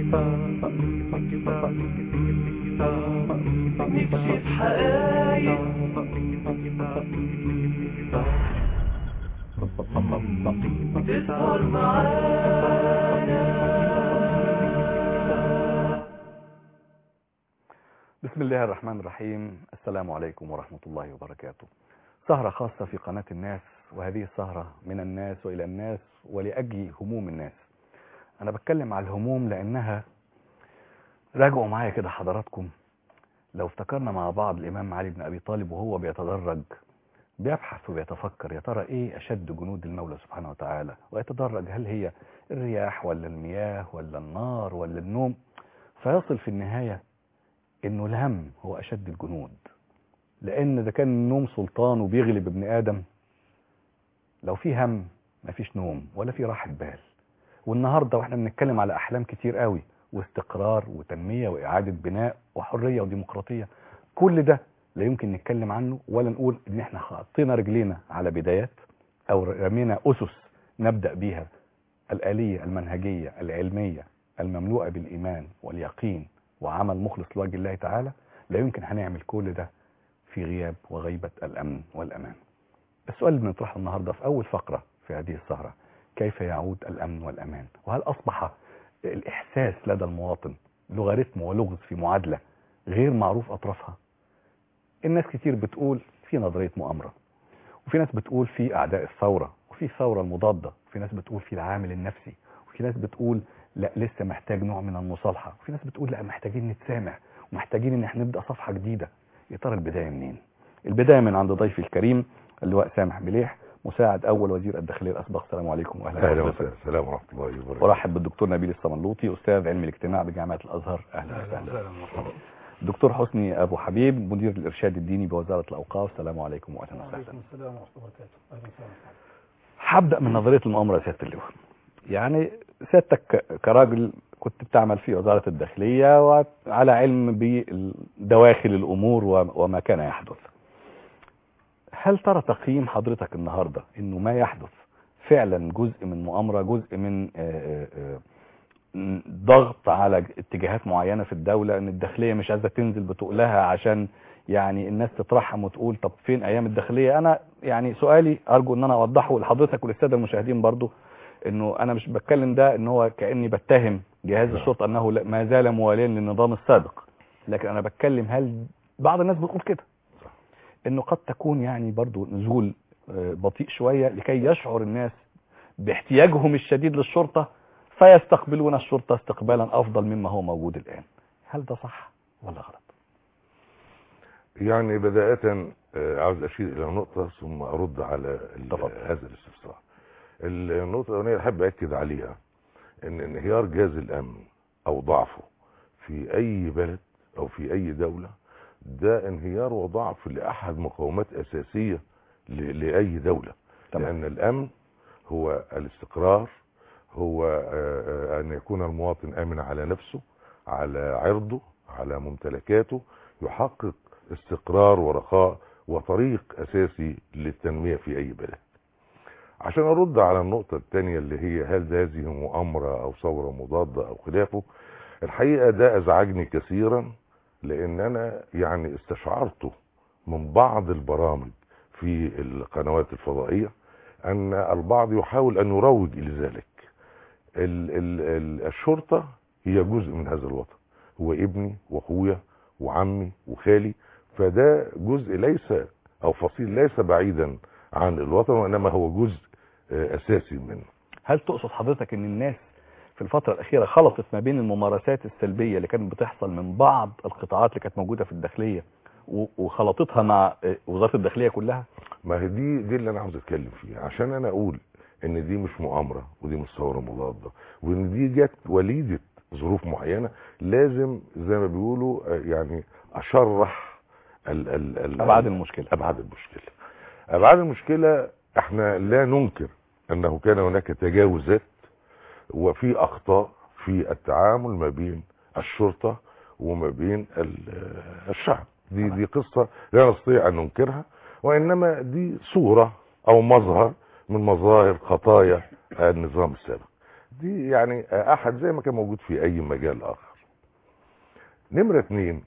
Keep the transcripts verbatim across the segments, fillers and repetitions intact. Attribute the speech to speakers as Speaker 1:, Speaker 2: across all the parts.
Speaker 1: نكشف حقايق تسهر معانا.
Speaker 2: بسم الله الرحمن الرحيم. السلام عليكم ورحمة الله وبركاته. سهرة خاصة في قناة الناس، وهذه السهرة من الناس وإلى الناس ولأجل هموم الناس. أنا بتكلم على الهموم لأنها راجعوا معايا كده حضراتكم. لو افتكرنا مع بعض الإمام علي بن أبي طالب وهو بيتدرج بيبحث وبيتفكر يا ترى إيه أشد جنود المولى سبحانه وتعالى، ويتدرج هل هي الرياح ولا المياه ولا النار ولا النوم، فيصل في النهاية إنه الهم هو أشد الجنود. لأن إذا كان النوم سلطان وبيغلب ابن آدم، لو في هم مفيش نوم ولا في راحة بال. والنهاردة واحنا بنتكلم على أحلام كتير قوي، واستقرار وتنمية وإعادة بناء وحرية وديمقراطية، كل ده لا يمكن نتكلم عنه ولا نقول إن احنا حطينا رجلينا على بدايات أو رمينا أسس نبدأ بيها الآلية المنهجية العلمية المملوءة بالإيمان واليقين وعمل مخلص لوجه الله تعالى. لا يمكن هنعمل كل ده في غياب وغيبة الأمن والأمان. السؤال اللي بنطرحه النهاردة في أول فقرة في هذه السهرة: كيف يعود الأمن والأمان؟ وهل أصبح الإحساس لدى المواطن لوغاريتم ولغز في معادلة غير معروف أطرافها؟ الناس كتير بتقول في نظرية مؤامرة، وفي ناس بتقول في أعداء الثورة، وفي الثورة المضادة، وفي ناس بتقول في العامل النفسي، وفي ناس بتقول لا لسه محتاج نوع من المصالحة، وفي ناس بتقول لا محتاجين نتسامح ومحتاجين ان احنا نبدأ صفحة جديدة. يا ترى البداية منين؟ البداية من عند ضيفي الكريم اللواء سامح مليح، مساعد اول وزير الداخلية الاسبق. السلام عليكم واهلا
Speaker 3: اهلا وسهلا. السلام ورحمه الله وبركاته.
Speaker 2: ورحب بالدكتور نبيل الصمنلوطي، استاذ علم الاجتماع بجامعة الازهر. اهلا وسهلا. دكتور حسني ابو حبيب، مدير الارشاد الديني بوزارة الاوقاف. السلام عليكم واهلا وسهلا.
Speaker 4: وعليكم السلام ورحمه الله وبركاته. اهلا وسهلا.
Speaker 2: هبدأ من نظرية المؤامرة يا سيادة اللواء. يعني سيادتك كراجل كنت بتعمل في وزارة الداخلية وعلى علم بدواخل الأمور وما كان يحدث، هل ترى تقييم حضرتك النهاردة إنه ما يحدث فعلا جزء من مؤامرة، جزء من ضغط على اتجاهات معينة في الدولة، إن الداخلية مش عايزة تنزل بتقلها عشان يعني الناس تترحم وتقول طب فين أيام الداخلية؟ أنا يعني سؤالي أرجو إن أنا أوضحه لحضرتك وللسادة المشاهدين برضو، انه انا مش بتكلم ده ان هو كأني بتهم جهاز الشرطة انه ما زال مواليا للنظام السابق، لكن انا بتكلم هل بعض الناس بتقول كده انه قد تكون يعني برضو نزول بطيء شوية لكي يشعر الناس باحتياجهم الشديد للشرطة فيستقبلون الشرطة استقبالا افضل مما هو موجود الان. هل ده صح ولا غلط؟
Speaker 3: يعني بداية عاوز اشير الى نقطة ثم ارد على هذا الاستفسار. النقطة الأولانية اللي أحب أكد عليها إن انهيار جهاز الأمن أو ضعفه في أي بلد أو في أي دولة ده انهيار وضعف لأحد مقومات أساسية لأي دولة. طبعا. لأن الأمن هو الاستقرار، هو أن يكون المواطن آمن على نفسه، على عرضه، على ممتلكاته، يحقق استقرار ورخاء وطريق أساسي للتنمية في أي بلد. عشان ارد على النقطة الثانية اللي هي هل هذه مؤامرة او ثورة مضادة او خلافه، الحقيقة ده ازعجني كثيرا، لان انا يعني استشعرته من بعض البرامج في القنوات الفضائية ان البعض يحاول ان يروج الى ذلك. ال ال ال الشرطة هي جزء من هذا الوطن، هو ابني واخويا وعمي وخالي، فده جزء ليس او فصيل ليس بعيدا عن الوطن، وانما هو جزء اساسي منه.
Speaker 2: هل تقصد حضرتك ان الناس في الفترة الاخيرة خلطت ما بين الممارسات السلبية اللي كانت بتحصل من بعض القطاعات اللي كانت موجودة في الداخلية وخلطتها مع وزارة الداخلية كلها؟
Speaker 3: ما هي دي دي اللي انا عاوز اتكلم فيها، عشان انا اقول ان دي مش مؤامرة ودي مش ثورة مضادة وان دي جت وليدة ظروف معينة، لازم زي ما بيقولوا يعني اشرح ال ال ال
Speaker 2: ابعاد المشكلة.
Speaker 3: ابعاد المشكلة ابعاد المشكلة احنا لا ننكر انه كان هناك تجاوزات وفي اخطاء في التعامل ما بين الشرطة وما بين الشعب. دي دي قصة لا نستطيع ان ننكرها، وانما دي صورة او مظهر من مظاهر خطايا النظام السابق. دي يعني احد زي ما كان موجود في اي مجال اخر. نمرة اتنين،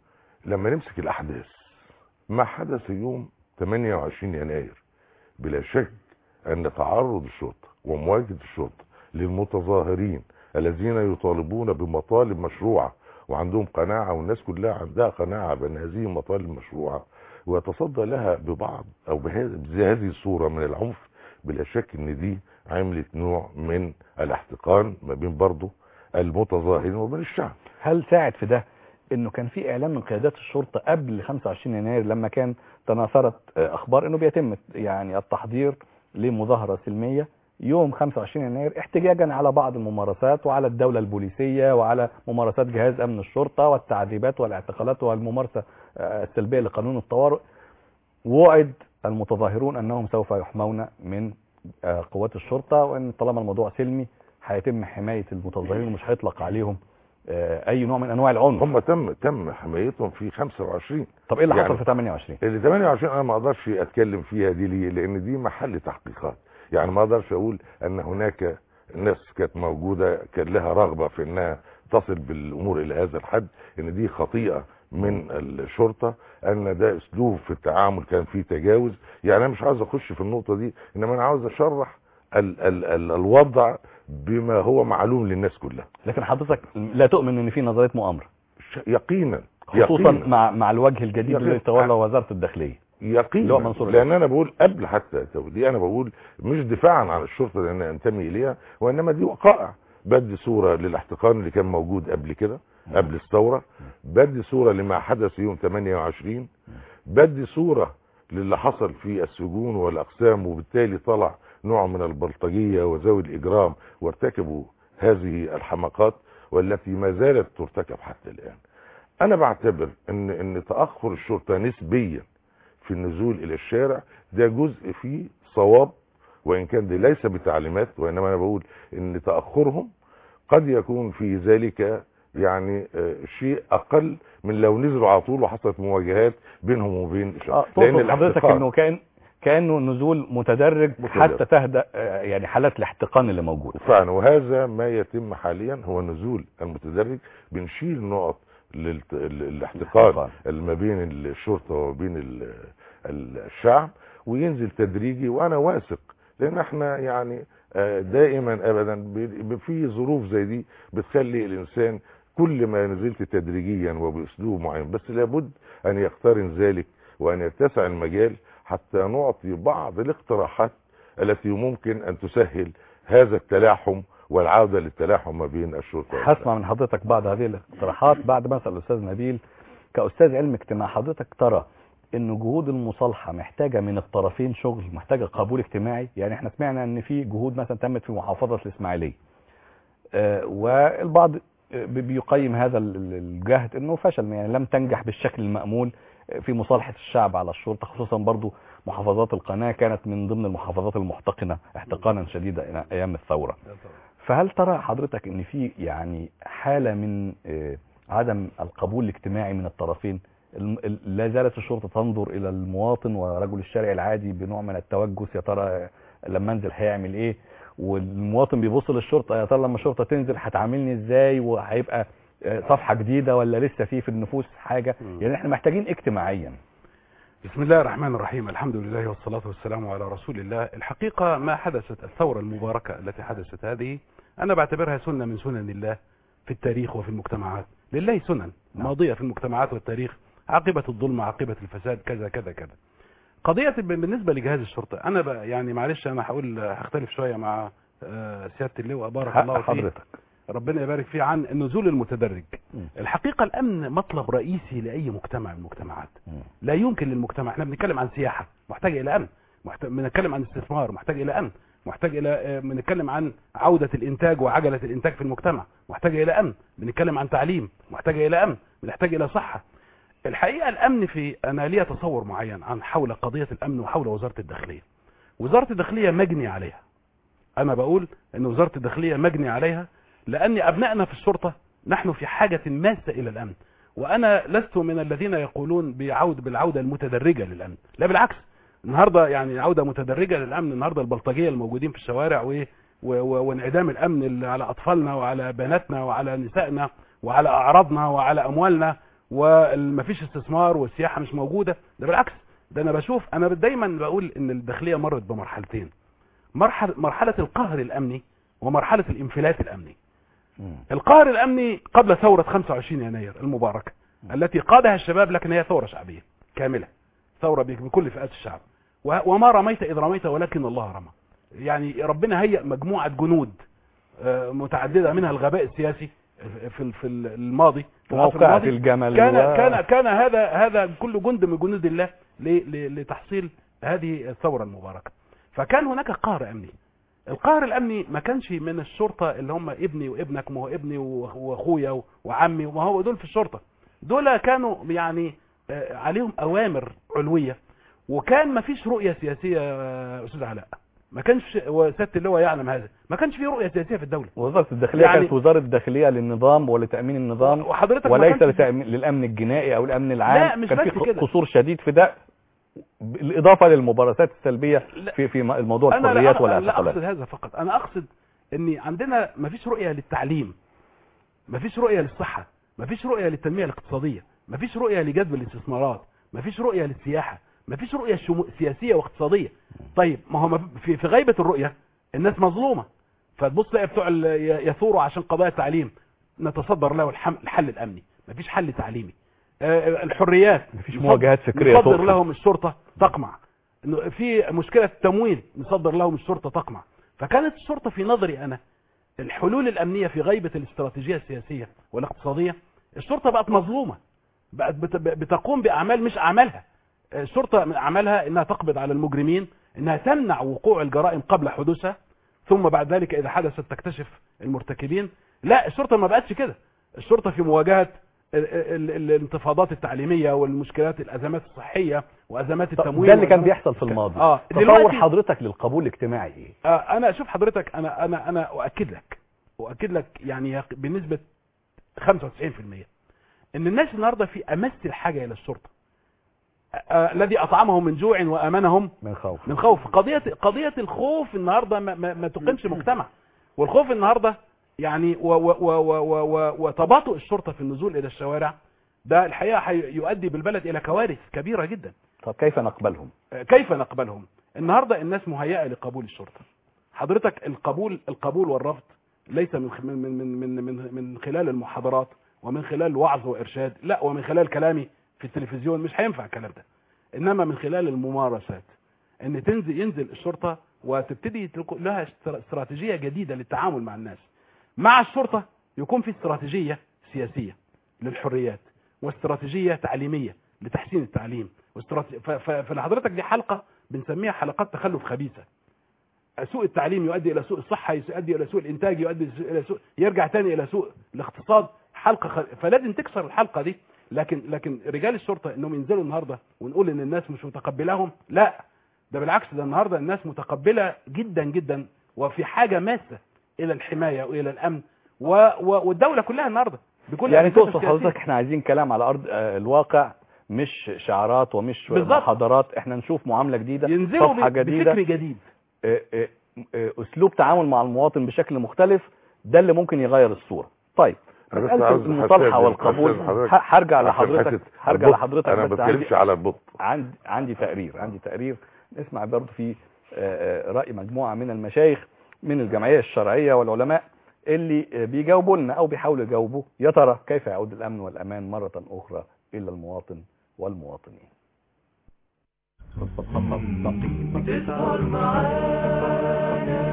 Speaker 3: لما نمسك الاحداث ما حدث يوم ثمانية وعشرين يناير، بلا شك ان تعرض الشرطة ومواجهة الشرطة للمتظاهرين الذين يطالبون بمطالب مشروعة وعندهم قناعة، والناس كلها عندها قناعة بان هذه مطالب مشروعة، ويتصدى لها ببعض او بهذه الصورة من العنف، بلا شك ان دي عملت نوع من الاحتقان ما بين برضه المتظاهرين وبين الشعب.
Speaker 2: هل ساعد في ده انه كان في اعلام من قيادات الشرطه قبل خمسة وعشرين يناير لما كان تناثرت اخبار انه بيتم يعني التحضير لمظاهره سلميه يوم خمسة وعشرين يناير احتجاجا على بعض الممارسات وعلى الدوله البوليسيه وعلى ممارسات جهاز امن الشرطه والتعذيبات والاعتقالات والممارسه السلبيه لقانون الطوارئ، ووعد المتظاهرون انهم سوف يحمون من قوات الشرطه، وان طالما الموضوع سلمي هيتم حمايه المتظاهرين ومش هيطلق عليهم اي نوع من انواع العنف.
Speaker 3: هم تم تم حمايتهم في خمسة وعشرين.
Speaker 2: طب ايه اللي
Speaker 3: يعني
Speaker 2: حصل في ثمانية وعشرين؟
Speaker 3: اللي ثمانية وعشرين انا ما اقدرش اتكلم فيها دي ليه؟ لان دي محل تحقيقات. يعني ما اقدرش اقول ان هناك ناس كانت موجوده كان لها رغبه في انها تصل بالامور الى هذا الحد، ان دي خطيئه من الشرطه، ان ده اسلوب في التعامل كان فيه تجاوز. يعني انا مش عاوز اخش في النقطه دي، انما انا عاوز اشرح ال ال ال الوضع بما هو معلوم للناس كلها.
Speaker 2: لكن حضرتك لا تؤمن ان في نظريه مؤامره؟
Speaker 3: يقينا،
Speaker 2: خصوصا
Speaker 3: يقينا.
Speaker 2: مع مع الوجه الجديد اللي تولى وزاره الداخليه.
Speaker 3: يقينا، لان انا بقول قبل حتى دي انا بقول مش دفاعا عن الشرطه لان انا انتمي اليها، وانما دي وقائع. بدي صوره للاحتقان اللي كان موجود قبل كده قبل الثوره، بدي صوره لما حدث يوم ثمانية وعشرين، بدي صوره للي حصل في السجون والاقسام، وبالتالي طلع نوع من البلطجيه وذوي الاجرام وارتكبوا هذه الحماقات والتي ما زالت ترتكب حتى الان. انا بعتبر ان ان تاخر الشرطه نسبيا في النزول الى الشارع ده جزء فيه صواب، وان كان ده ليس بتعليمات، وانما انا بقول ان تاخرهم قد يكون في ذلك يعني شيء اقل من لو نزلوا على طول وحصلت مواجهات بينهم وبين
Speaker 2: الشرطه. لان حضرتك انه كان كانه نزول متدرج, متدرج حتى تهدأ يعني حالات الاحتقان اللي موجوده
Speaker 3: فعلا، وهذا ما يتم حاليا هو النزول المتدرج. بنشيل نقط للاحتقان ما بين الشرطه وبين الشعب وينزل تدريجي، وانا واثق لان احنا يعني دائما ابدا في ظروف زي دي بتخلي الانسان كل ما نزلت تدريجيا وباسلوب معين، بس لابد ان يقترن ذلك وان يتسع المجال حتى نعطي بعض الاقتراحات التي ممكن ان تسهل هذا التلاحم والعودة للتلاحم ما بين الشرطة.
Speaker 2: هسمع من حضرتك بعض هذه الاقتراحات بعد ما اسال الاستاذ نبيل كاستاذ علم اجتماع. حضرتك ترى ان جهود المصالحه محتاجه من الطرفين شغل، محتاجه قبول اجتماعي؟ يعني احنا سمعنا ان في جهود مثلا تمت في محافظه الاسماعيليه، آه والبعض بيقيم هذا الجهد انه فشل، يعني لم تنجح بالشكل المأمول في مصالحه الشعب على الشرطه، خصوصا برضو محافظات القناه كانت من ضمن المحافظات المحتقنه احتقانا شديدا ايام الثوره. فهل ترى حضرتك ان في يعني حاله من عدم القبول الاجتماعي من الطرفين؟ لا زالت الشرطه تنظر الى المواطن ورجل الشارع العادي بنوع من التوجس، يا ترى لما انزل هيعمل ايه؟ والمواطن بيبص للشرطه يا ترى لما الشرطه تنزل هتعاملني ازاي، وهيبقى صفحه جديده ولا لسه في في النفوس حاجه؟ يعني احنا محتاجين اجتماعيا.
Speaker 5: بسم الله الرحمن الرحيم، الحمد لله والصلاة والسلام على رسول الله. الحقيقة ما حدثت الثورة المباركة التي حدثت هذه أنا بعتبرها سنة من سنن الله في التاريخ وفي المجتمعات. لله سنن ماضية في المجتمعات والتاريخ، عاقبة الظلم، عاقبة الفساد، كذا كذا كذا. قضية بالنسبة لجهاز الشرطة أنا بقى يعني معلش أنا هقول هختلف شوية مع سيادة اللواء بارك الله فيه حضرتك ربنا يبارك فيه عن النزول المتدرج. م. الحقيقة الأمن مطلب رئيسي لأي مجتمع من المجتمعات. م. لا يمكن للمجتمع، احنا بنتكلم عن سياحة محتاج إلى أمن، محتاج بنتكلم عن استثمار محتاج إلى أمن، محتاج إلى بنتكلم عن عودة الإنتاج وعجلة الإنتاج في المجتمع محتاج إلى أمن، بنتكلم عن تعليم محتاج إلى أمن، بنحتاج إلى صحة. الحقيقة الأمن في أنا لي تصور معين عن حول قضية الأمن وحول وزارة الداخلية. وزارة الداخلية مجني عليها، أنا بقول أن وزارة الداخلية مجني عليها لأن أبنائنا في الشرطة نحن في حاجة ماسة إلى الأمن. وأنا لست من الذين يقولون بعود بالعودة المتدرجة للأمن، لا بالعكس، النهاردة يعني عودة متدرجة للأمن. النهاردة البلطجية الموجودين في الشوارع وانعدام الامن على اطفالنا وعلى بناتنا وعلى نسائنا وعلى اعراضنا وعلى اموالنا، ومفيش استثمار والسياحه مش موجوده. ده بالعكس، ده انا بشوف، انا دايما بقول ان الداخليه مرت بمرحلتين، مرحله مرحله القهر الامني ومرحله الانفلات الامني. القهر الامني قبل ثوره خمسة وعشرين يناير المباركه التي قادها الشباب، لكن هي ثوره شعبيه كامله، ثوره بكل فئات الشعب، وما رميت اذ رميت ولكن الله رمى. يعني ربنا هيأ مجموعه جنود متعدده منها الغباء السياسي في في الماضي،
Speaker 2: في موقعة الجمل،
Speaker 5: كان و... كان كان هذا هذا كل جند من جنود الله لتحصيل هذه الثوره المباركه. فكان هناك قهر امني. القهر الامني ما كانش من الشرطه اللي هم ابني وابنك، ما هو ابني واخويا وعمي، وما هو دول في الشرطه، دول كانوا يعني عليهم اوامر علويه، وكان ما فيش رؤيه سياسيه يا استاذ علاء، ما كانش، وسياده اللواء يعلم هذا، ما كانش في رؤيه سياسيه في الدوله.
Speaker 2: وزاره الداخليه يعني كانت وزاره الداخليه للنظام ولتامين النظام،
Speaker 5: وحضرتك
Speaker 2: وليس لتأمين للامن الجنائي او الامن العام.
Speaker 5: لا مش
Speaker 2: كان
Speaker 5: بس
Speaker 2: في
Speaker 5: كده،
Speaker 2: قصور شديد في ده، بالاضافه للمبارزات السلبيه في في الموضوع الحريات والاعتقالات.
Speaker 5: لا اقصد هذا فقط، انا اقصد ان عندنا ما فيش رؤيه للتعليم، ما فيش رؤيه للصحه، ما فيش رؤيه للتنميه الاقتصاديه، ما فيش رؤيه لجذب الاستثمارات، ما فيش رؤيه للسياحه، ما فيش رؤيه شمو... سياسيه واقتصاديه. طيب ما هو في في غيبه الرؤيه الناس مظلومه، فتبص تلاقي بتوع يثوروا عشان قضايا التعليم نتصدر له الحل الامني، ما فيش حل تعليمي. الحريات
Speaker 2: مفيش مواجهات فكريه،
Speaker 5: نصدر لهم الشرطه تقمع. في مشكله التموين نصدر لهم الشرطه تقمع. فكانت الشرطه في نظري انا الحلول الامنيه في غيبه الاستراتيجيه السياسيه والاقتصاديه، الشرطه بقت مظلومه، بقت بتقوم باعمال مش اعمالها. الشرطه من اعمالها انها تقبض على المجرمين، انها تمنع وقوع الجرائم قبل حدوثها، ثم بعد ذلك اذا حدثت تكتشف المرتكبين. لا، الشرطه ما بقتش كده. الشرطه في مواجهه الانتفاضات التعليميه والمشكلات، الازمات الصحيه وازمات التمويل،
Speaker 2: ده اللي كان بيحصل في الماضي.
Speaker 5: اه
Speaker 2: تصور حضرتك للقبول الاجتماعي ايه؟
Speaker 5: آه انا اشوف حضرتك، انا انا انا اؤكد لك اؤكد لك يعني بنسبه خمسة وتسعين بالمئة ان الناس النهارده في امس الحاجه الى الشرطه، آه الذي اطعمهم من جوع وامنهم
Speaker 2: من خوف.
Speaker 5: من خوف. قضيه قضيه الخوف النهارده ما, ما, ما تقيمش مجتمع، والخوف النهارده يعني وتباطؤ الشرطه في النزول الى الشوارع، ده الحقيقه يؤدي بالبلد الى كوارث كبيره جدا.
Speaker 2: طب كيف نقبلهم؟
Speaker 5: كيف نقبلهم؟ النهارده الناس مهيئه لقبول الشرطه. حضرتك القبول القبول والرفض ليس من من من من من, من خلال المحاضرات ومن خلال الوعظ وارشاد، لا، ومن خلال كلامي في التلفزيون مش هينفع الكلام ده، انما من خلال الممارسات، ان تنزل ينزل الشرطه وتبتدي لها استراتيجيه جديده للتعامل مع الناس. مع الشرطه يكون في استراتيجيه سياسيه للحريات، واستراتيجيه تعليميه لتحسين التعليم، واستراتيجيه. فلحضرتك دي حلقه بنسميها حلقات تخلف خبيثه. سوء التعليم يؤدي الى سوء الصحه، يؤدي الى سوء الانتاج، يؤدي الى سوء، يرجع تاني الى سوء الاقتصاد. حلقه خ... فلازم تكسر الحلقه دي. لكن لكن رجال الشرطه انهم ينزلوا النهارده ونقول ان الناس مش متقبلاهم، لا، ده بالعكس، ده النهارده الناس متقبله جدا جدا، وفي حاجه ماسه الى الحمايه والى الامن، و... و... والدوله كلها النهارده بكل
Speaker 2: يعني تقصد حضرتك احنا عايزين كلام على ارض الواقع، مش شعارات ومش محاضرات، احنا نشوف معامله جديده،
Speaker 5: ينزلوا
Speaker 2: صفحه جديده،
Speaker 5: بفكر جديد،
Speaker 2: اسلوب تعامل مع المواطن بشكل مختلف، ده اللي ممكن يغير الصوره. طيب المصالحه والقبول، هرجع لحضرتك هرجع لحضرتك
Speaker 3: انا ما بتكلمش على البط.
Speaker 2: عندي عندي تقرير عندي تقرير نسمع برضه في راي مجموعه من المشايخ من الجمعيه الشرعيه والعلماء اللي بيجاوبوا لنا او بيحاولوا يجاوبوا، يا ترى كيف يعود الامن والامان مره اخرى الى المواطن والمواطنين.
Speaker 1: تسهر معانا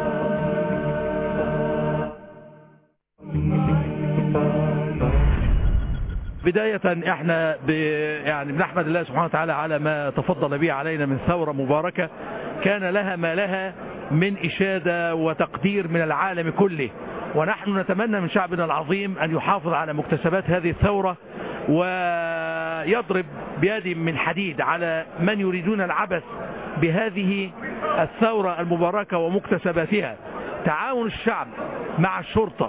Speaker 6: بداية احنا يعني بنحمد الله سبحانه وتعالى على ما تفضل به علينا من ثورة مباركة كان لها ما لها من إشادة وتقدير من العالم كله، ونحن نتمنى من شعبنا العظيم أن يحافظ على مكتسبات هذه الثورة ويضرب بيد من حديد على من يريدون العبث بهذه الثورة المباركة ومكتسباتها. تعاون الشعب مع الشرطة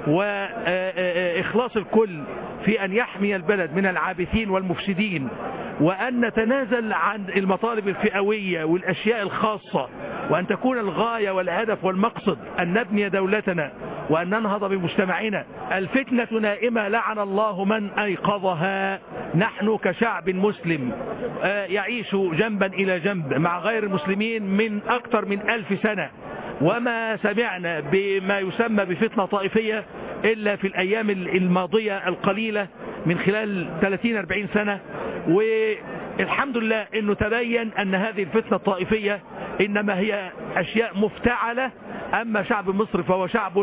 Speaker 6: وإخلاص الكل في أن يحمي البلد من العابثين والمفسدين وأن نتنازل عن المطالب الفئوية والأشياء الخاصة، وأن تكون الغاية والهدف والمقصد أن نبني دولتنا وأن ننهض بمجتمعنا. الفتنة نائمة لعن الله من أيقظها. نحن كشعب مسلم يعيش جنبا إلى جنب مع غير المسلمين من أكثر من ألف سنة، وما سمعنا بما يسمى بفتنة طائفية إلا في الأيام الماضية القليلة من خلال ثلاثين أربعين سنة. والحمد لله أنه تبين أن هذه الفتنة الطائفية إنما هي أشياء مفتعلة. أما شعب مصر فهو شعب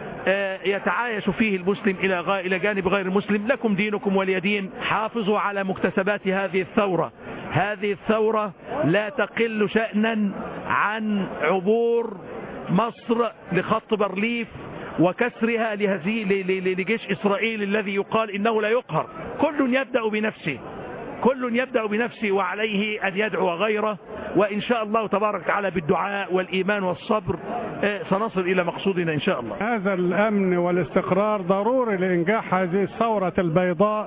Speaker 6: يتعايش فيه المسلم إلى إلى جانب غير المسلم. لكم دينكم ولي دين. حافظوا على مكتسبات هذه الثورة. هذه الثورة لا تقل شأنا عن عبور مصر لخط بارليف وكسرها لجيش إسرائيل الذي يقال إنه لا يقهر. كل يبدأ بنفسه، كل يبدأ بنفسه، وعليه أن يدعو غيره، وإن شاء الله تبارك وتعالى بالدعاء والإيمان والصبر سنصل إلى مقصودنا إن شاء الله.
Speaker 7: هذا الأمن والاستقرار ضروري لإنجاح هذه الثورة البيضاء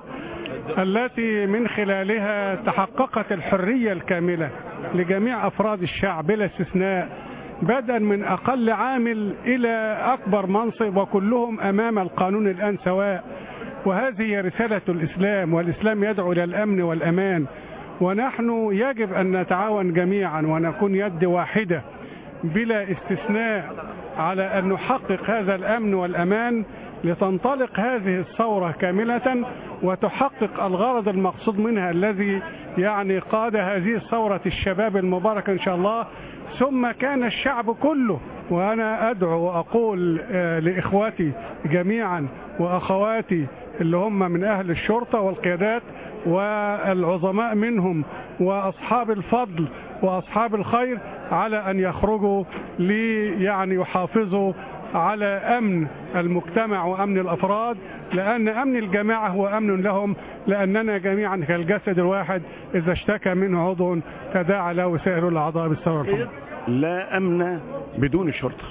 Speaker 7: التي من خلالها تحققت الحرية الكاملة لجميع أفراد الشعب بلا استثناء، بدءا من أقل عامل إلى أكبر منصب، وكلهم أمام القانون الآن سواء. وهذه رسالة الإسلام، والإسلام يدعو إلى الأمن والأمان، ونحن يجب أن نتعاون جميعا ونكون يد واحدة بلا استثناء على أن نحقق هذا الأمن والأمان لتنطلق هذه الثورة كاملة وتحقق الغرض المقصود منها الذي يعني قاد هذه الثورة الشباب المبارك إن شاء الله، ثم كان الشعب كله. وأنا أدعو وأقول لإخواتي جميعا وأخواتي اللي هم من أهل الشرطة والقيادات والعظماء منهم وأصحاب الفضل وأصحاب الخير على أن يخرجوا لي يعني يحافظوا على أمن المجتمع وأمن الأفراد، لأن أمن الجماعة هو أمن لهم، لأننا جميعا كالجسد الواحد إذا اشتكى منه عضو تداعى له سائر الأعضاء بالسبب.
Speaker 8: لا أمن بدون شرطة،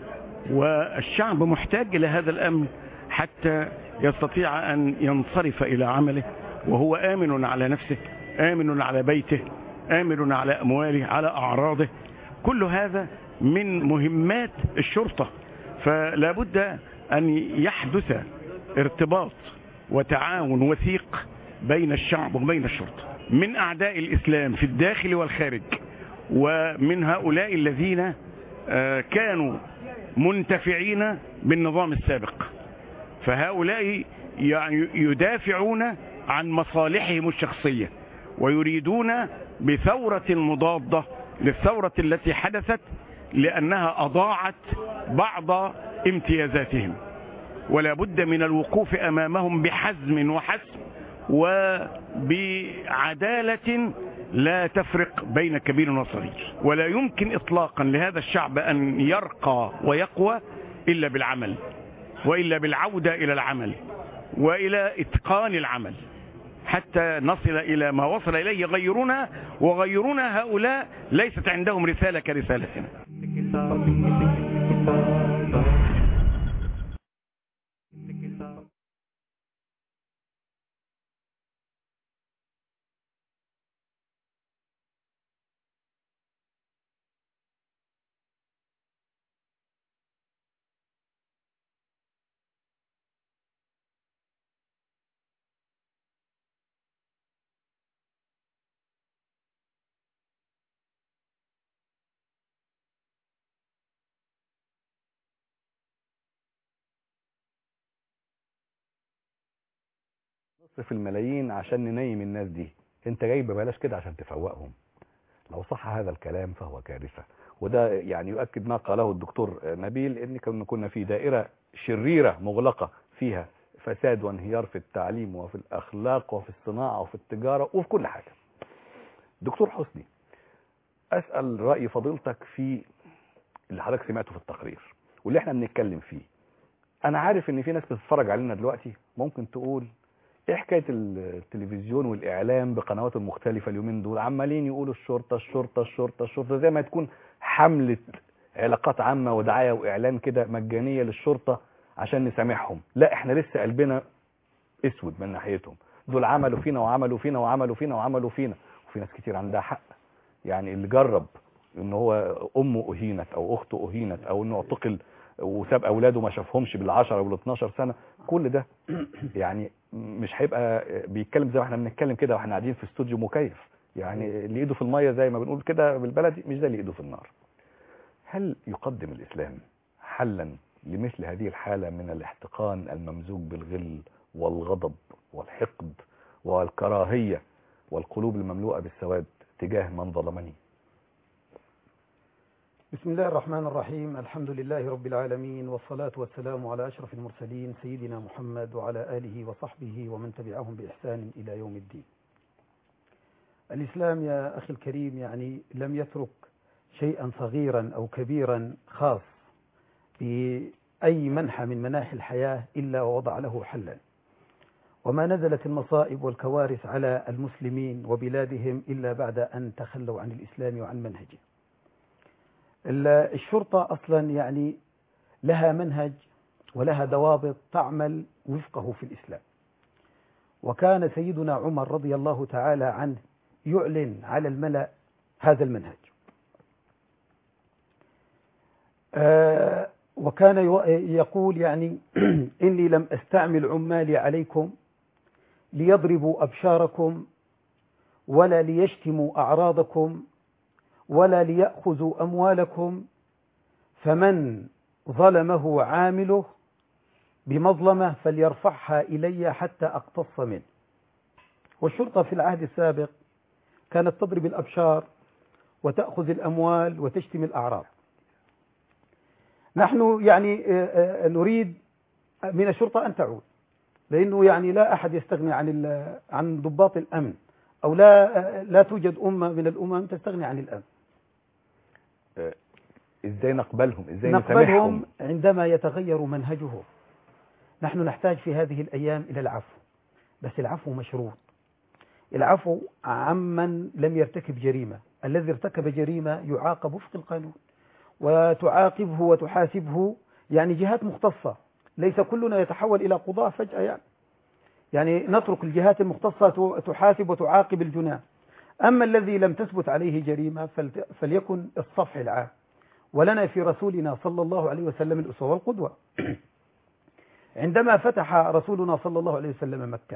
Speaker 8: والشعب محتاج إلى هذا الأمن حتى يستطيع أن ينصرف إلى عمله وهو آمن على نفسه، آمن على بيته، آمن على أمواله، على أعراضه. كل هذا من مهمات الشرطة، فلا بد أن يحدث ارتباط وتعاون وثيق بين الشعب وبين الشرطة من أعداء الإسلام في الداخل والخارج، ومن هؤلاء الذين كانوا منتفعين بالنظام السابق. فهؤلاء يعني يدافعون عن مصالحهم الشخصية ويريدون بثورة مضادة للثورة التي حدثت، لأنها أضاعت بعض امتيازاتهم، ولا بد من الوقوف أمامهم بحزم وحسم وبعدالة لا تفرق بين كبير وصغير. ولا يمكن إطلاقا لهذا الشعب أن يرقى ويقوى إلا بالعمل، وإلا بالعودة إلى العمل وإلى إتقان العمل، حتى نصل إلى ما وصل إليه غيرنا. وغيرنا هؤلاء ليست عندهم رسالة كرسالتنا.
Speaker 2: نصرف الملايين عشان ننيم الناس دي، انت جاي ببلاش كده عشان تفوقهم. لو صح هذا الكلام فهو كارثة. وده يعني يؤكد ما قاله الدكتور نبيل، ان كنا في دائرة شريرة مغلقة فيها فساد وانهيار في التعليم وفي الأخلاق وفي الصناعة وفي التجارة وفي كل حاجة. دكتور حسني، أسأل رأي فضيلتك في اللي حضرتك سمعته في التقرير واللي احنا بنتكلم فيه. أنا عارف ان في ناس بتتفرج علينا دلوقتي، ممكن تقول ايه حكايه التلفزيون والاعلام بقنواته المختلفه اليومين دول عمالين يقولوا الشرطه الشرطه الشرطه الشرطه، زي ما تكون حمله علاقات عامه ودعايه واعلان كده مجانيه للشرطه عشان نسامحهم. لا، احنا لسه قلبنا اسود من ناحيتهم. دول عملوا فينا وعملوا فينا وعملوا فينا وعملوا فينا. وفي ناس كتير عندها حق. يعني اللي جرب ان هو امه اهينت او اخته اهينت او انه اعتقل وساب اولاده ما شافهمش بالعشرة او بالاتناشر سنة، كل ده يعني مش هيبقى بيتكلم زي ما احنا بنتكلم كده واحنا قاعدين في استوديو مكيف. يعني اللي ايده في الميه زي ما بنقول كده بالبلدي مش زي اللي ايده في النار. هل يقدم الاسلام حلا لمثل هذه الحالة من الاحتقان الممزوج بالغل والغضب والحقد والكراهية والقلوب المملوءة بالسواد تجاه من ظلمني؟
Speaker 4: بسم الله الرحمن الرحيم. الحمد لله رب العالمين، والصلاة والسلام على أشرف المرسلين سيدنا محمد وعلى آله وصحبه ومن تبعهم بإحسان إلى يوم الدين. الإسلام يا أخي الكريم يعني لم يترك شيئا صغيرا أو كبيرا خاص بأي منحى من مناحي الحياة إلا ووضع له حلا. وما نزلت المصائب والكوارث على المسلمين وبلادهم إلا بعد أن تخلوا عن الإسلام وعن منهجه. الشرطة أصلا يعني لها منهج ولها ضوابط تعمل وفقه في الإسلام. وكان سيدنا عمر رضي الله تعالى عنه يعلن على الملأ هذا المنهج. آه وكان يقول يعني إني لم أستعمل عمالي عليكم ليضربوا أبشاركم ولا ليشتموا أعراضكم ولا ليأخذوا أموالكم، فمن ظلمه عامله بمظلمة فليرفعها إلي حتى أقتص منه. والشرطة في العهد السابق كانت تضرب الأبشار وتأخذ الأموال وتشتم الأعراض. نحن يعني نريد من الشرطة أن تعود، لأنه يعني لا أحد يستغني عن عن ضباط الأمن، أو لا لا توجد أمة من الأمم تستغني عن الأمن.
Speaker 2: إزاي نقبلهم؟ إزاي
Speaker 4: نقبلهم؟
Speaker 2: نسامحهم
Speaker 4: عندما يتغير منهجهم. نحن نحتاج في هذه الأيام إلى العفو، بس العفو مشروط. العفو عمن لم يرتكب جريمة. الذي ارتكب جريمة يعاقب وفق القانون، وتعاقبه وتحاسبه يعني جهات مختصة. ليس كلنا يتحول إلى قضاة فجأة يعني. يعني نترك الجهات المختصة تحاسب وتعاقب الجناه. أما الذي لم تثبت عليه جريمة فليكن الصفح العام. ولنا في رسولنا صلى الله عليه وسلم الأسوة والقدوة. عندما فتح رسولنا صلى الله عليه وسلم مكة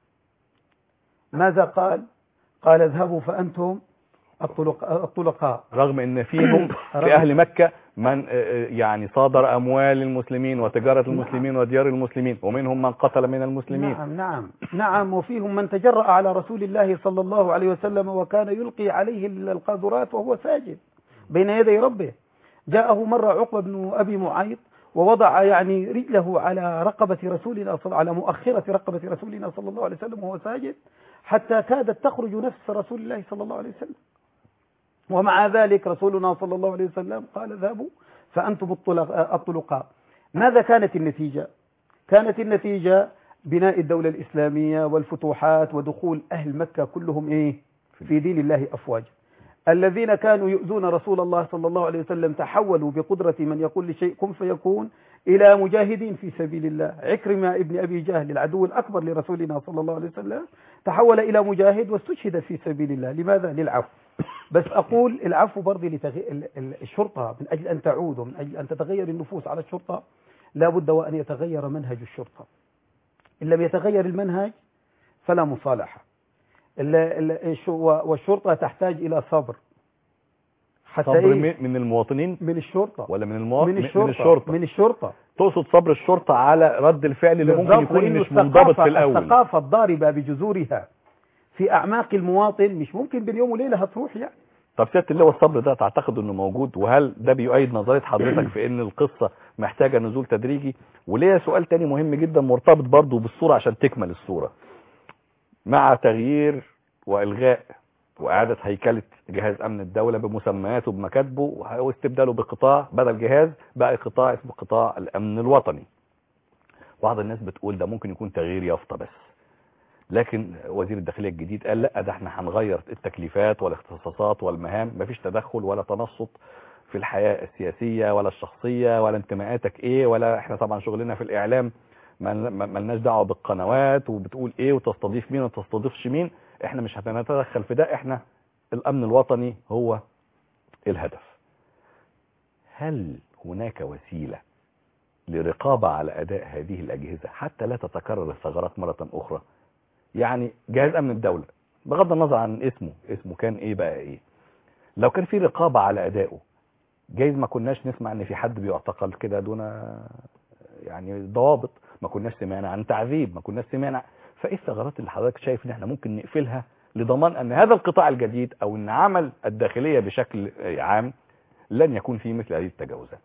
Speaker 4: ماذا قال؟ قال اذهبوا فأنتم الطلقاء،
Speaker 2: رغم ان فيهم في اهل مكة من يعني صادر اموال المسلمين وتجارة المسلمين وديار المسلمين، ومنهم من قتل من المسلمين.
Speaker 4: نعم نعم نعم وفيهم من تجرأ على رسول الله صلى الله عليه وسلم وكان يلقي عليه القاذورات وهو ساجد بين يدي ربه. جاءه مرة عقبة بن أبي معيط ووضع يعني رجله على رقبة رسولنا صلى على مؤخرة رقبة رسولنا صلى الله عليه وسلم وهو ساجد، حتى كادت تخرج نفس رسول الله صلى الله عليه وسلم. ومع ذلك رسولنا صلى الله عليه وسلم قال اذهبوا فأنتم الطلقاء. ماذا كانت النتيجة؟ كانت النتيجة بناء الدولة الإسلامية والفتوحات ودخول أهل مكة كلهم إيه؟ في دين الله أفواج. الذين كانوا يؤذون رسول الله صلى الله عليه وسلم تحولوا بقدرة من يقول لشيء كن فيكون إلى مجاهدين في سبيل الله. عكرمة ابن أبي جهل العدو الأكبر لرسولنا صلى الله عليه وسلم تحول إلى مجاهد واستشهد في سبيل الله. لماذا؟ للعفو. بس أقول العفو برضه لتغيير الشرطة من أجل أن تعود ومن أجل أن تتغير النفوس على الشرطة لا بد وأن يتغير منهج الشرطة. إن لم يتغير المنهج فلا مصالحة. والشرطة تحتاج إلى صبر.
Speaker 2: حتى صبر إيه؟ من المواطنين
Speaker 4: من الشرطة
Speaker 2: ولا من المواطن؟
Speaker 4: من الشرطة.
Speaker 2: من الشرطة.
Speaker 4: من الشرطة.
Speaker 2: تقصد صبر الشرطة على رد الفعل اللي ممكن يكون مش منضبط في الأول.
Speaker 4: الثقافة الضاربة بجذورها في أعماق المواطن مش ممكن بين يوم وليلة هتروح يعني.
Speaker 2: طب سيادة اللي هو الصبر ده تعتقد انه موجود؟ وهل ده بيؤيد نظرية حضرتك في ان القصة محتاجة نزول تدريجي؟ وليه سؤال تاني مهم جدا مرتبط برضو بالصورة عشان تكمل الصورة. مع تغيير والغاء واعادة هيكلة جهاز امن الدولة بمسمياته بمكاتبه واستبداله بقطاع بدل جهاز بقى قطاع اسمه قطاع الامن الوطني. بعض الناس بتقول ده ممكن يكون تغيير يافطة بس، لكن وزير الداخلية الجديد قال لا ده احنا هنغير التكليفات والاختصاصات والمهام، مفيش تدخل ولا تنصت في الحياة السياسية ولا الشخصية ولا انتماءاتك ايه، ولا احنا طبعا شغلنا في الاعلام ما ما لناش دعوه بالقنوات وبتقول ايه وتستضيف مين وتستضيفش مين، احنا مش هنتدخل في ده، احنا الامن الوطني هو الهدف. هل هناك وسيله لرقابه على اداء هذه الاجهزه حتى لا تتكرر الثغرات مره اخرى؟ يعني جهاز امن الدوله بغض النظر عن اسمه اسمه كان ايه بقى ايه، لو كان في رقابه على ادائه جايز ما كناش نسمع ان في حد بيعتقل كده دون يعني ضوابط، ما كناش سمعنا عن تعذيب، ما كناش سمعنا. فايه الثغرات اللي حضرتك شايف ان احنا ممكن نقفلها لضمان ان هذا القطاع الجديد او ان عمل الداخليه بشكل عام لن يكون فيه مثل هذه التجاوزات؟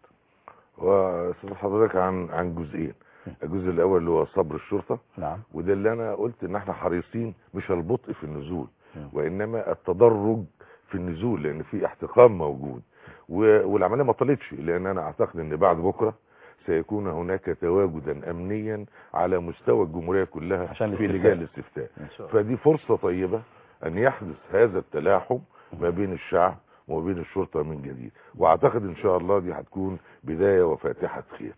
Speaker 3: واستاذ حضرتك عن عن جزئين. الجزء الاول اللي هو صبر الشرطه،
Speaker 2: نعم،
Speaker 3: وده اللي انا قلت ان احنا حريصين مش البطء في النزول وانما التدرج في النزول، لان في احتقان موجود والعمليه ما طالتش، لان انا اعتقد ان بعد بكره سيكون هناك تواجدا امنيا على مستوى الجمهوريه كلها
Speaker 2: عشان
Speaker 3: في لجان الاستفتاء. فدي فرصه طيبه ان يحدث هذا التلاحم ما بين الشعب وما بين الشرطه من جديد، واعتقد ان شاء الله دي هتكون بدايه وفاتحه خير.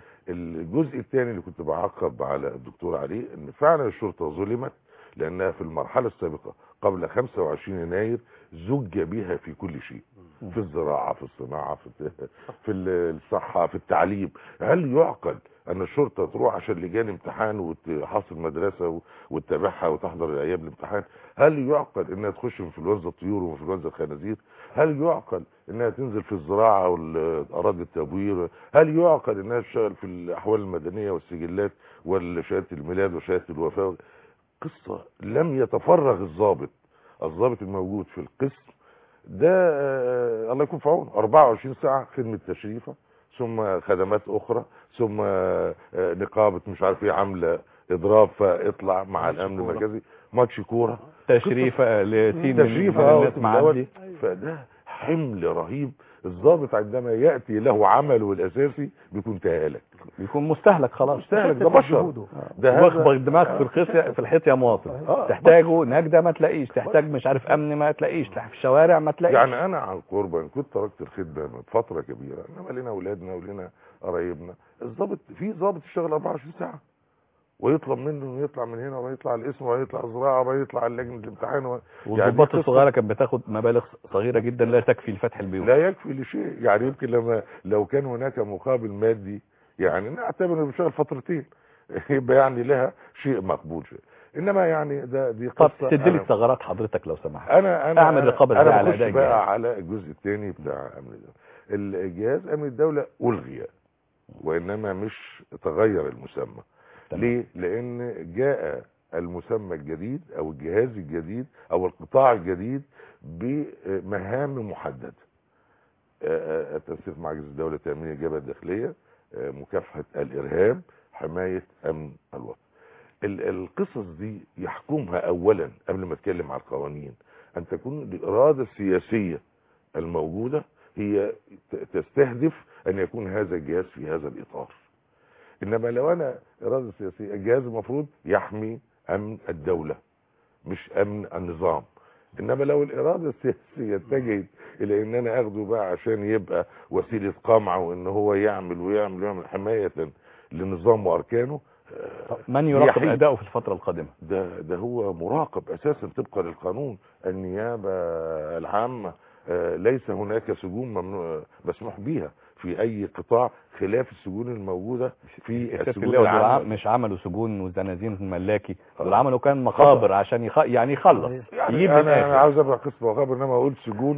Speaker 3: الجزء الثاني اللي كنت بعقب على الدكتور عليه ان فعلا الشرطه ظلمت، لانها في المرحله السابقه قبل خمسة وعشرين يناير زج بها في كل شيء، في الزراعه، في الصناعه، في في الصحه، في التعليم. هل يعقل ان الشرطه تروح عشان لجان امتحان وتحاصر مدرسه وتتابعها وتحضر ايام الامتحان؟ هل يعقل انها تخش في انفلونزا الطيور وانفلونزا الخنازير؟ هل يعقل انها تنزل في الزراعه والاراضي التبوير؟ هل يعقل انها تشتغل في الاحوال المدنيه والسجلات وشهاده الميلاد وشهاده الوفاه؟ قصه لم يتفرغ الضابط الضابط الموجود في القسم ده آه الله يكون في عونه، أربعة وعشرين ساعه خدمه تشريفه، ثم خدمات اخرى، ثم آه نقابه مش عارف ايه عامله اضراب فاطلع مع الامن المركزي، ماتش كوره،
Speaker 2: تشريفه لسين
Speaker 3: تشريفه
Speaker 2: الناس معدي.
Speaker 3: فده حمل رهيب. الضابط عندما ياتي له عمله الاساسي بيكون تهالك،
Speaker 2: بيكون مستهلك خلاص،
Speaker 3: مستهلك، ده بشر،
Speaker 2: ده واخبط دماغ في الخصية في الحيط يا مواطن. آه. تحتاجه نجدة ما تلاقيش، تحتاج مش عارف امن ما تلاقيش، في الشوارع ما تلاقيش.
Speaker 3: يعني انا عن قرب ان كنت تركت الخدمه من فتره كبيره، انما لنا اولادنا ولنا قرايبنا، الضابط في ضابط يشتغل أربعة وعشرين ساعه ويطلب منه انه يطلع من هنا ويطلع الاسم ويطلع الزراعه ويطلع لجنه الامتحان و...
Speaker 2: والضباط يعني الصغيره كانت بتاخد مبالغ صغيره جدا لا تكفي لفتح البيوت،
Speaker 3: لا يكفي لشيء. يعني يمكن لما لو كان هناك مقابل مادي يعني نعتبر انه بيشتغل فترتين يبقى يعني لها شيء مقبول شيء، انما يعني ده دي قصه.
Speaker 2: طب تدي لي الثغرات حضرتك لو سمحت.
Speaker 3: انا انا
Speaker 2: اعمل رقابه
Speaker 3: انا
Speaker 2: على
Speaker 3: اداء بقى على الجزء الثاني بتاع امن الدوله. الجهاز امن الدوله الغي وانما مش تغير المسمى. ليه؟ لان جاء المسمى الجديد او الجهاز الجديد او القطاع الجديد بمهام محدده، التنسيق مع اجهزه الدوله، تامين الجبهه الداخليه، مكافحه الارهاب، حمايه امن الوطن. القصص دي يحكمها اولا قبل ما اتكلم على القوانين ان تكون الاراده السياسيه الموجوده هي تستهدف ان يكون هذا الجهاز في هذا الاطار. انما لو انا اراده سياسيه، الجهاز المفروض يحمي امن الدوله مش امن النظام. انما لو الاراده السياسيه اتجهت الى ان انا اخده بقى عشان يبقى وسيله قمع وان هو يعمل ويعمل ويعمل حمايه للنظام واركانه،
Speaker 2: من يراقب اداؤه في الفتره القادمه؟
Speaker 3: ده ده هو مراقب اساسا طبقا للقانون. النيابه العامه ليس هناك سجون ممنوع مسموح بيها في اي قطاع خلاف السجون الموجوده في السجون العامه.
Speaker 2: مش عملوا سجون وزنازين ملاكي، دول عملوا كان مقابر عشان يخ... يعني يخلص
Speaker 3: يعني يجيب انا, أنا عاوز ابقى قسم مقابر، انما اقول سجون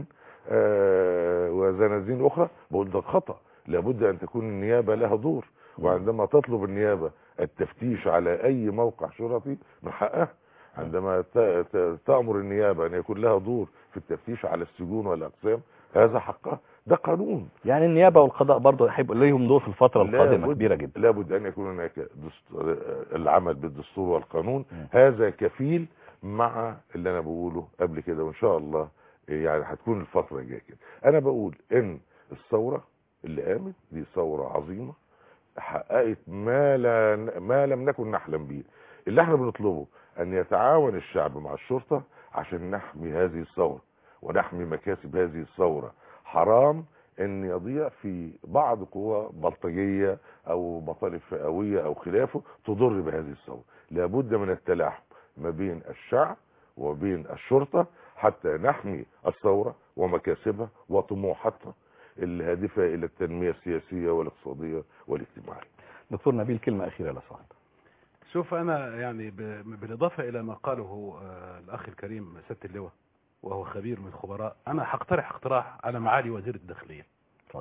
Speaker 3: آه وزنازين اخرى بقول ده خطا. لابد ان تكون النيابه لها دور، وعندما تطلب النيابه التفتيش على اي موقع شرطي من حقها. عندما تأمر النيابه ان يكون لها دور في التفتيش على السجون والاقسام هذا حقها، ده قانون.
Speaker 2: يعني النيابه والقضاء برضه هيبقى ليهم دور في الفتره القادمه كبيره جدا.
Speaker 3: لابد ان يكون هناك العمل بالدستور والقانون. م. هذا كفيل مع اللي انا بقوله قبل كده، وان شاء الله يعني هتكون الفتره الجايه كده. انا بقول ان الثوره اللي قامت دي ثوره عظيمه حققت ما لا ما لم نكن نحلم به. اللي احنا بنطلبه ان يتعاون الشعب مع الشرطه عشان نحمي هذه الثوره ونحمي مكاسب هذه الثوره. حرام ان يضيع في بعض قوى بلطجيه او مطالب فئويه او خلافه تضر بهذه الثوره. لابد من التلاحم ما بين الشعب وبين الشرطه حتى نحمي الثوره ومكاسبها وطموحاتها الهادفه الى التنميه السياسيه والاقتصاديه والاجتماعيه.
Speaker 2: دكتور نبيل كلمه اخيره لو سمحت.
Speaker 5: شوف انا يعني بالاضافه الى ما قاله الاخ الكريم سياده اللواء وهو خبير من خبراء، انا هقترح اقتراح على معالي وزير الداخليه.
Speaker 2: اتفضل.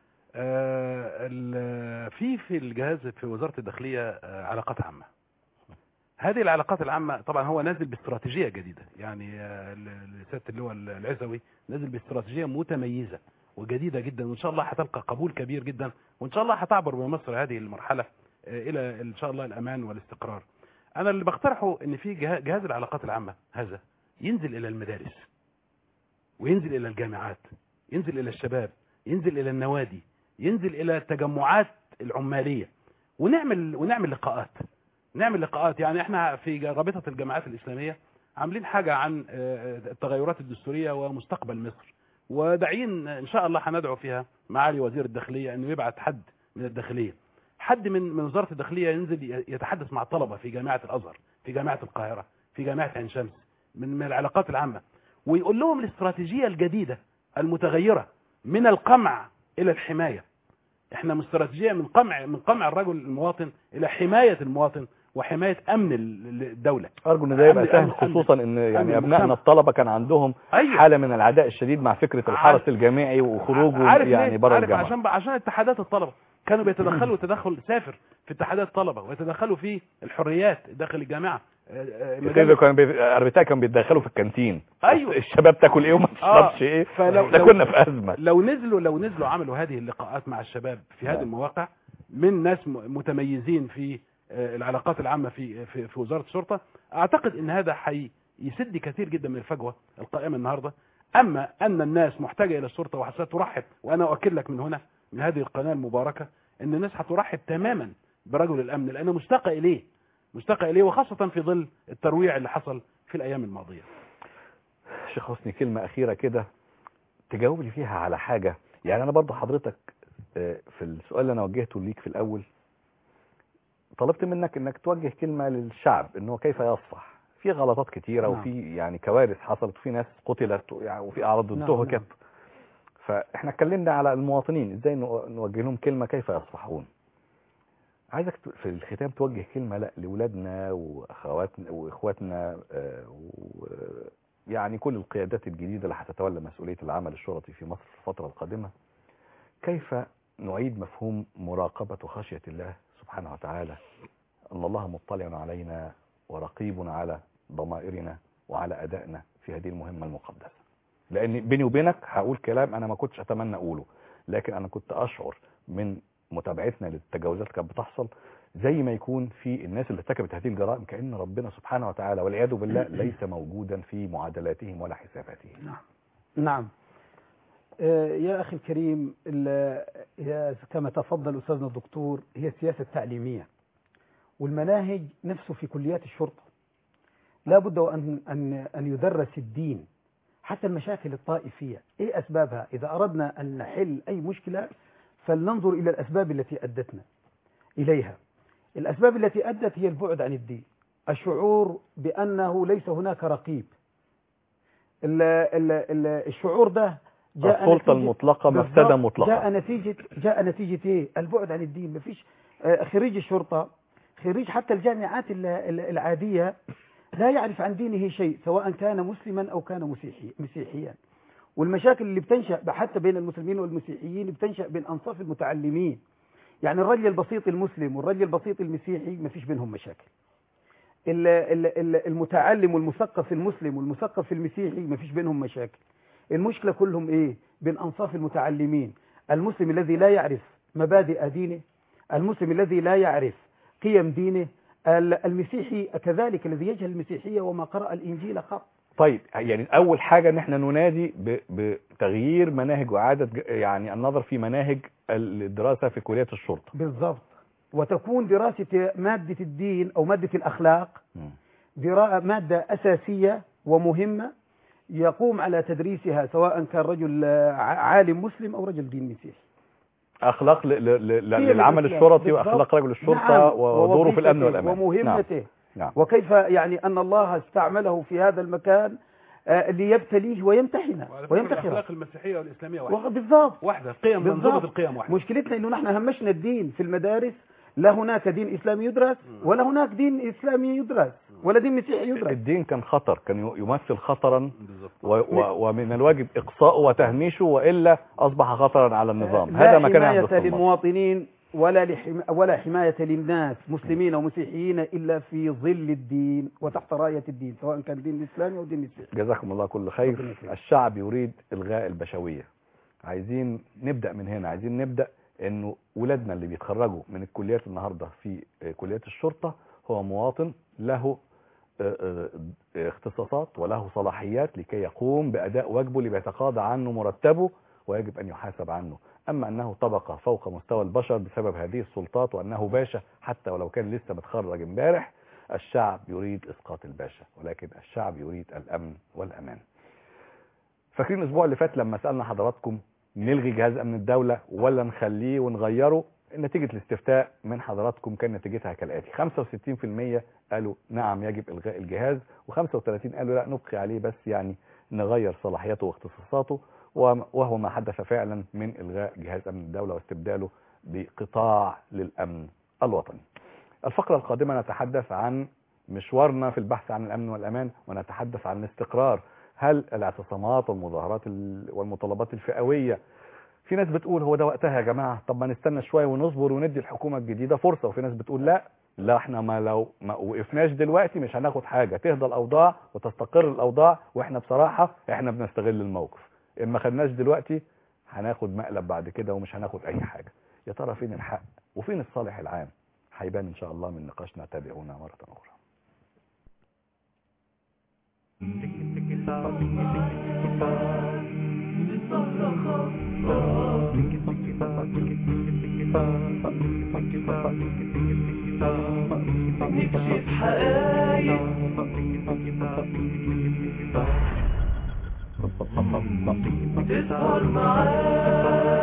Speaker 5: آه في في الجهاز في وزاره الداخليه آه علاقات عامه. هذه العلاقات العامه طبعا هو نازل باستراتيجيه جديده، يعني آه سياده اللواء العزوي نازل باستراتيجيه متميزه وجديده جدا، وان شاء الله هتلقى قبول كبير جدا، وان شاء الله هتعبر بمصر هذه المرحله آه الى ان شاء الله الامان والاستقرار. انا اللي بقترحه ان في جهاز العلاقات العامه هذا ينزل الى المدارس وينزل الى الجامعات، ينزل الى الشباب، ينزل الى النوادي، ينزل الى التجمعات العماليه، ونعمل ونعمل لقاءات نعمل لقاءات يعني احنا في رابطه الجامعات الاسلاميه عاملين حاجه عن التغيرات الدستوريه ومستقبل مصر، وداعين ان شاء الله هندعو فيها معالي وزير الداخليه انه يبعت حد من الداخليه، حد من من وزاره الداخليه ينزل يتحدث مع الطلبه في جامعه الازهر، في جامعه القاهره، في جامعه عين شمس، من من العلاقات العامه، ويقول لهم الاستراتيجيه الجديده المتغيره من القمع الى الحمايه. احنا من استراتيجيه من قمع من قمع الرجل المواطن الى حمايه المواطن وحمايه امن الدوله.
Speaker 2: ارجو ان ده يبقى سهل، خصوصا ان يعني ابنائنا الطلبه كان عندهم أيوة. حاله من العداء الشديد مع فكره الحرس الجامعي وخروجه يعني بره الجامعه.
Speaker 5: عشان عشان اتحادات الطلبه كانوا بيتدخلوا تدخل سافر في اتحادات الطلبه ويتدخلوا في الحريات داخل الجامعه.
Speaker 2: كده كان اربيتها كانوا بيتدخلوا في الكانتين.
Speaker 5: ايوه
Speaker 2: الشباب تاكل ايه وما تشربش ايه.
Speaker 5: فلو
Speaker 2: ده كنا في ازمه.
Speaker 5: لو نزلوا لو نزلوا عملوا هذه اللقاءات مع الشباب في هذه المواقع من ناس متميزين في العلاقات العامه في في, في وزاره الشرطه، اعتقد ان هذا هيسد كثير جدا من الفجوه القائمه النهارده. اما ان الناس محتاجه الى الشرطه وسترحب، وانا اؤكد لك من هنا من هذه القناه المباركه ان الناس هترحب تماما برجل الامن، لانه مشتاقه اليه مشتاقه اليه وخاصه في ظل الترويع اللي حصل في الايام الماضيه.
Speaker 2: شيخ حسني كلمه اخيره كده تجاوب لي فيها على حاجه، يعني انا برضو حضرتك في السؤال اللي انا وجهته ليك في الاول طلبت منك انك توجه كلمه للشعب انه كيف يصفح في غلطات كتيره نعم. وفي يعني كوارث حصلت وفي ناس قتلت يعني وفي اعراض انتهكت نعم. فاحنا اتكلمنا على المواطنين ازاي نوجه لهم كلمه كيف يصفحون. عايزك في الختام توجه كلمه لا لاولادنا واخواتنا واخواتنا ويعني كل القيادات الجديده اللي هتتولى مسؤوليه العمل الشرطي في مصر في الفتره القادمه، كيف نعيد مفهوم مراقبه وخشيه الله سبحانه وتعالى، ان الله مطلع علينا ورقيب على ضمائرنا وعلى ادائنا في هذه المهمه المقدسه. لان بيني وبينك هقول كلام انا ما كنتش اتمنى اقوله، لكن انا كنت اشعر من متابعتنا للتجاوزات اللي كانت بتحصل زي ما يكون في الناس اللي ارتكبت هذه الجرائم كأن ربنا سبحانه وتعالى والعياذ بالله ليس موجودا في معادلاتهم ولا حساباتهم.
Speaker 4: نعم نعم يا أخي الكريم، كما تفضل أستاذنا الدكتور هي السياسة التعليمية والمناهج نفسه في كليات الشرطة لا بد أن, أن, أن يدرس الدين، حتى المشاكل الطائفية إيه أسبابها. إذا أردنا أن نحل أي مشكلة فلننظر إلى الأسباب التي أدتنا إليها. الأسباب التي أدت هي البعد عن الدين، الشعور بأنه ليس هناك رقيب. ال ال ال الشعور ده
Speaker 2: جاء السلطة المطلقة مفسدة مطلقة،
Speaker 4: جاء نتيجة جاء نتيجة إيه؟ البعد عن الدين. مفيش خريج الشرطة، خريج حتى الجامعات العادية لا يعرف عن دينه شيء، سواء كان مسلما أو كان مسيحي مسيحيا. والمشاكل اللي بتنشأ حتى بين المسلمين والمسيحيين بتنشأ بين أنصاف المتعلمين. يعني الرجل البسيط المسلم والرجل البسيط المسيحي ما فيش بينهم مشاكل. المتعلم والمثقف المسلم والمثقف المسيحي ما فيش بينهم مشاكل. المشكلة كلهم ايه؟ بين أنصاف المتعلمين، المسلم الذي لا يعرف مبادئ دينه، المسلم الذي لا يعرف قيم دينه، المسيحي كذلك الذي يجهل المسيحية وما قرأ الإنجيل قط.
Speaker 2: طيب يعني أول حاجة ان احنا ننادي بتغيير مناهج وإعادة يعني النظر في مناهج الدراسة في كليات الشرطة
Speaker 4: بالضبط، وتكون دراسة مادة الدين أو مادة الأخلاق مادة أساسية ومهمة يقوم على تدريسها، سواء كان رجل عالم مسلم أو رجل دين مسيحي.
Speaker 2: أخلاق للعمل الشرطي وأخلاق رجل الشرطة. نعم. ودوره في الأمن والأمان
Speaker 4: ومهمته.
Speaker 2: نعم. نعم.
Speaker 4: وكيف يعني أن الله استعمله في هذا المكان ليبتليه ويمتحنه ويمتحنه.
Speaker 5: الأخلاق المسيحية والإسلامية واحدة.
Speaker 4: بالضبط.
Speaker 5: واحدة. القيم، منظومة القيم واحدة.
Speaker 4: مشكلتنا إنه نحن همشنا الدين في المدارس، لا هناك دين إسلامي يدرس ولا هناك دين إسلامي يدرس ولا دين مسيحي يدرس.
Speaker 2: الدين كان خطر، كان يمثل خطرا و و ومن الواجب إقصاؤه وتهميشه، وإلا أصبح خطرا على النظام. هذا ما كان يحدث.
Speaker 4: لا حماية للمواطنين ولا لحم... ولا حماية للناس مسلمين ومسيحيين إلا في ظل الدين وتحت راية الدين، سواء كان دين إسلامي أو دين مسيحي.
Speaker 2: جزاكم الله كل خير. الشعب يريد إلغاء البشوية. عايزين نبدأ من هنا، عايزين نبدأ إنه ولادنا اللي بيتخرجوا من الكليات النهاردة في كليات الشرطة هو مواطن له اختصاصات وله صلاحيات لكي يقوم بأداء واجبه اللي بيتقاضى عنه مرتبه ويجب أن يحاسب عنه. أما أنه طبقة فوق مستوى البشر بسبب هذه السلطات، وأنه باشا حتى ولو كان لسه متخرج امبارح، الشعب يريد إسقاط الباشا، ولكن الشعب يريد الأمن والأمان. فاكرين الأسبوع اللي فات لما سألنا حضراتكم نلغي جهاز أمن الدولة ولا نخليه ونغيره؟ نتيجة الاستفتاء من حضراتكم كان نتيجتها كالآتي: خمسة وستين بالمئة قالوا نعم يجب إلغاء الجهاز، وخمسة وثلاثين قالوا لا نبقي عليه بس يعني نغير صلاحياته واختصاصاته، وهو ما حدث فعلا من إلغاء جهاز أمن الدولة واستبداله بقطاع للأمن الوطني. الفقرة القادمة نتحدث عن مشوارنا في البحث عن الأمن والأمان، ونتحدث عن الاستقرار. هل الاعتصامات والمظاهرات والمطالبات الفئوية، في ناس بتقول هو ده وقتها يا جماعة، طب ما نستنى شوية ونصبر وندي الحكومة الجديدة فرصة، وفي ناس بتقول لا لا احنا ما لو ما وقفناش دلوقتي مش هناخد حاجة، تهدى الأوضاع وتستقر الأوضاع، واحنا بصراحة احنا بنستغل الموقف، إن ما خدناش دلوقتي هناخد مقلب بعد كده ومش هناخد أي حاجة. يا ترى فين الحق وفين الصالح العام؟ هيبان إن شاء الله من نقاشنا. تابعونا مرة أخرى.
Speaker 1: نكشف حقايق تسهر معاك